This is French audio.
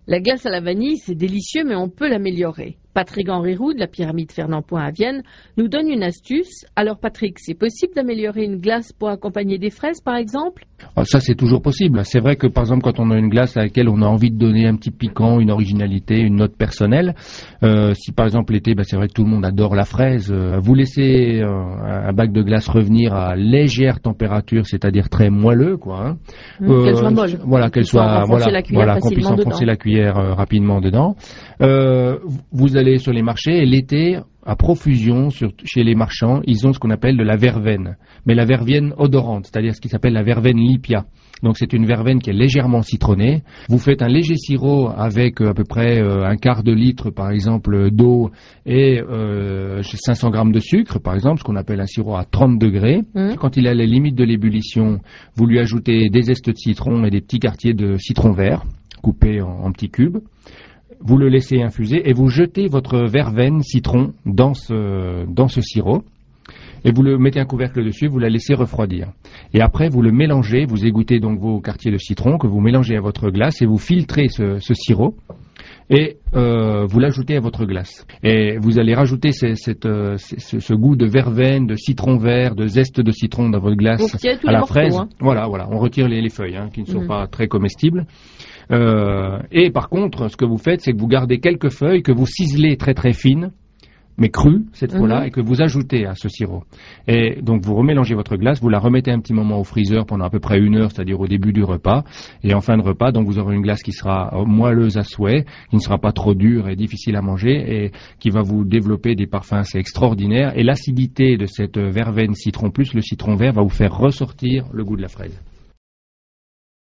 La glace à la vanille, c'est délicieux, mais on peut l'améliorer. Patrick-Henri Roux de la pyramide Fernand Point à Vienne nous donne une astuce. Alors Patrick, c'est possible d'améliorer une glace pour accompagner des fraises par exemple? Ça c'est toujours possible. C'est vrai que par exemple quand on a une glace à laquelle on a envie de donner un petit piquant, une originalité, une note personnelle, si par exemple l'été, c'est vrai que tout le monde adore la fraise, vous laissez un bac de glace revenir à légère température, c'est-à-dire très moelleux quoi. Qu'elle soit molle. Voilà, qu'elle soit qu'on puisse enfoncer la cuillère rapidement dedans. Vous allez sur les marchés et l'été, à profusion, chez les marchands, ils ont ce qu'on appelle de la verveine. Mais la verveine odorante, c'est-à-dire ce qui s'appelle la verveine lipia. Donc c'est une verveine qui est légèrement citronnée. Vous faites un léger sirop avec à peu près un quart de litre, par exemple, d'eau et 500 grammes de sucre, par exemple, ce qu'on appelle un sirop à 30 degrés. Quand il est à la limite de l'ébullition, vous lui ajoutez des zestes de citron et des petits quartiers de citron vert, coupés en petits cubes. Vous le laissez infuser et vous jetez votre verveine citron dans ce sirop et vous le mettez un couvercle dessus, vous la laissez refroidir. Et après, vous le mélangez, vous égouttez donc vos quartiers de citron que vous mélangez à votre glace et vous filtrez ce sirop et vous l'ajoutez à votre glace. Et vous allez rajouter ce goût de verveine, de citron vert, de zeste de citron dans votre glace à la fraise. Hein. Voilà, on retire les feuilles qui ne sont pas très comestibles. Et par contre, ce que vous faites, c'est que vous gardez quelques feuilles que vous ciselez très très fines, mais crues cette fois-là, et que vous ajoutez à ce sirop. Et donc vous remélangez votre glace, vous la remettez un petit moment au freezer pendant à peu près 1 heure, c'est-à-dire au début du repas, et en fin de repas, donc vous aurez une glace qui sera moelleuse à souhait, qui ne sera pas trop dure et difficile à manger, et qui va vous développer des parfums assez extraordinaires. Et l'acidité de cette verveine citron plus le citron vert va vous faire ressortir le goût de la fraise.